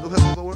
Those headphones don't work?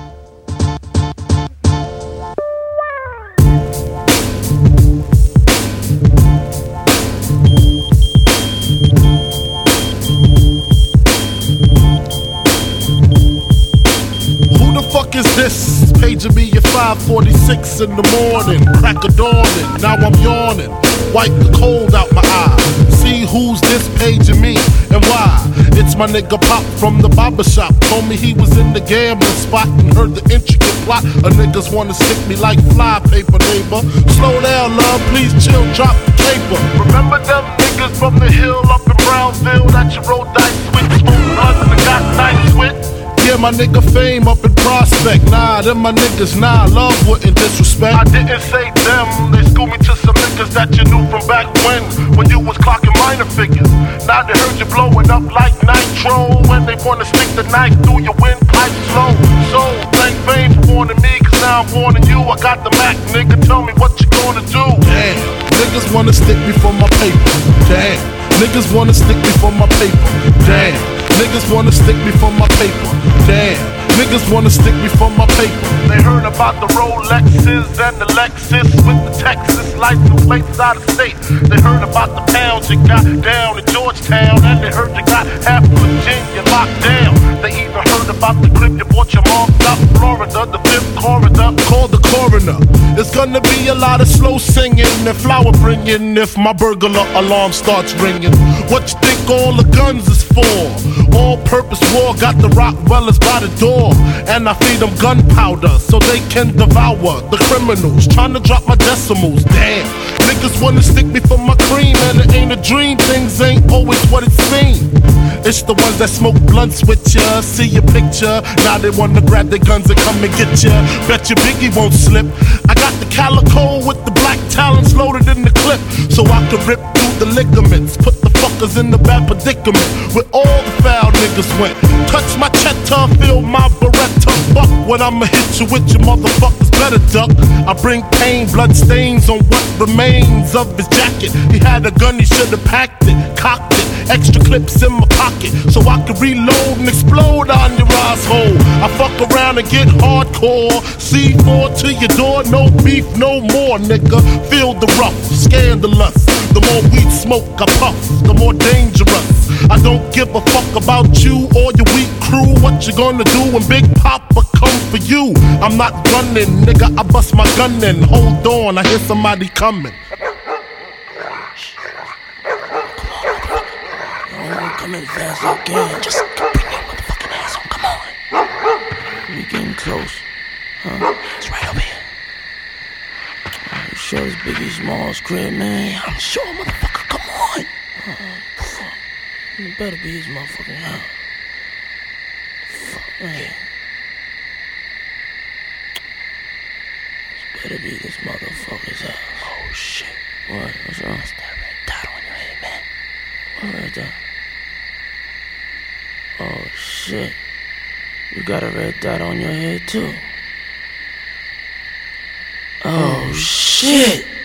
Who the fuck is this? Paging me at 5:46 in the morning. Crack of dawning, now I'm yawning. Wipe the cold out my eye. See who's this paging me and why? It's my nigga Pop from the barber shop. Told me he was in the gambling spot and heard the intricate plot. A niggas wanna stick me like fly paper, neighbor. Slow down, love, please chill, drop the paper. Remember them niggas from the hill up in Brownsville that you rolled dice with, smoked blunts and got nice with? Yeah, my nigga Fame up in Prospect. Nah, them my niggas, nah, love wouldn't disrespect. I didn't say them, they schooled me to some niggas that you knew from back when you was clocking minor figures. Now they heard you blowing up like nitro, when they wanna stick the knife through your windpipe slow. So, thank Fame for warning me, cause now I'm warning you. I got the Mac, nigga, tell me what you gonna do. Damn, niggas wanna stick me for my paper. Damn, niggas wanna stick me for my paper. Damn. Niggas wanna stick me for my paper. Damn, niggas wanna stick me for my paper. They heard about the Rolexes and the Lexus with the Texas license plates out of state. They heard about the pounds you got down in Georgetown, and they heard you got half of Virginia locked down. They even heard about the crib you bought your mom out in Florida, the 5th corridor. Call the coroner. It's gonna be a lot of slow singing and flower bringing if my burglar alarm starts ringing. What you think all the guns is for? All-purpose war, got the Rockwellers by the door. And I feed them gunpowder so they can devour the criminals, trying to drop my decimals. Damn, niggas wanna stick me for my cream, and it ain't a dream, things ain't always what it seems. It's the ones that smoke blunts with ya, see your picture, now they wanna grab their guns and come and get ya. Bet your Biggie won't slip. I got the calico with the black talons loaded in the clip, so I can rip through the ligaments, put the fuckers in the bad predicament where all the foul niggas went. Touch my cheddar, feel my Beretta. Fuck what I'ma hit you with, your motherfuckers better duck. I bring pain, blood stains on what remains of his jacket. He had a gun, he should've packed it, cocked it. Extra clips in my pocket so I can reload and explode on your asshole. I fuck around and get hardcore. C4 to your door, no beef, no more, nigga. Feel the rough, scandalous. The more weed smoke I puff, the more dangerous. I don't give a fuck about you or your weak crew. What you gonna do when Big Papa come for you? I'm not gunning, nigga, I bust my gun in. Hold on, I hear somebody coming. Come in fast as you can. Just bring your motherfucking ass on. Come on. We getting close. Huh? It's right over here. You sure it's Biggie Smalls' crib, man? I'm sure, motherfucker. Come on. It better be his motherfucking house. Fuck, man. It better be this motherfucker's house. Oh, shit. What? What's wrong? What's that red dot on your head, man? What red dot? Oh, shit. You got a red dot on your head, too. Oh, shit.